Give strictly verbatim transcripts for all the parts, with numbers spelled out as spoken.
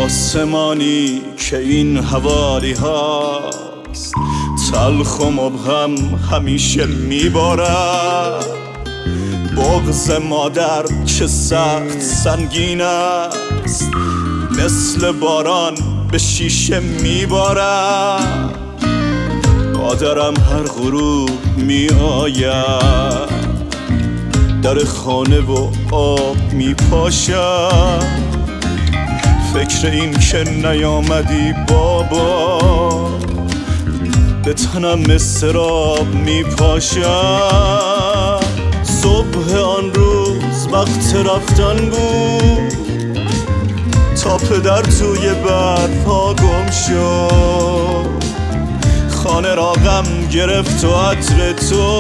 آسمانی که این حوالی هاست تلخ و مبهم همیشه میبارد. بغض مادر که سخت سنگین است مثل باران به شیشه میبارد. مادرم هر غروب می آید در خانه و آب می پاشد. فکر این که نیامدی بابا به تنم اضطراب می پاشد. صبح آن روز وقت رفتن بود تا پدر توی برفا گم شد. خانه را غم گرفت و عطر تو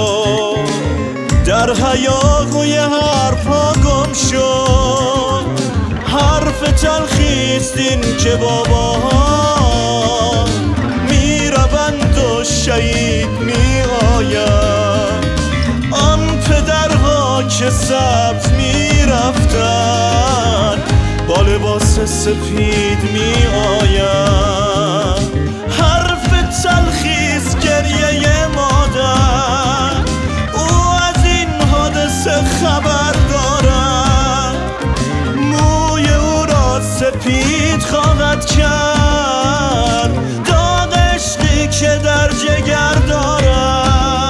در هیاهوی حرفا گم شد. حرف تلخیست این که باباها میروند و شهید میآیند. آن پدرها که سبز میرفتن با لباس سفید میآیند. حرف تلخیست گریه مادر، او از این حادثه خبر دارد. موی او را سپید خواهد کرد داغ عشقی که در جگر دارد.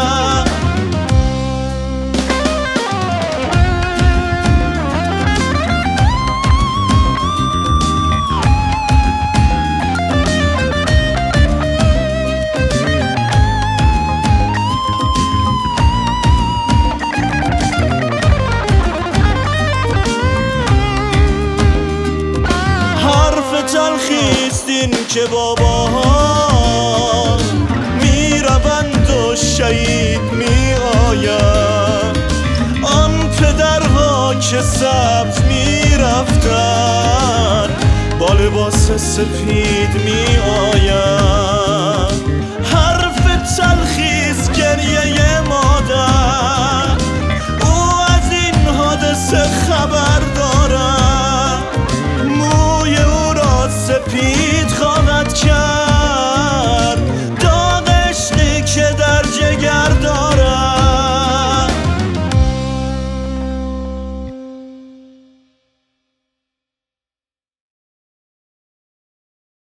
تلخیست این که باباها میروند و شهید میآیند. آن پدرها که سبز میرفتن با لباس سفید میآیند.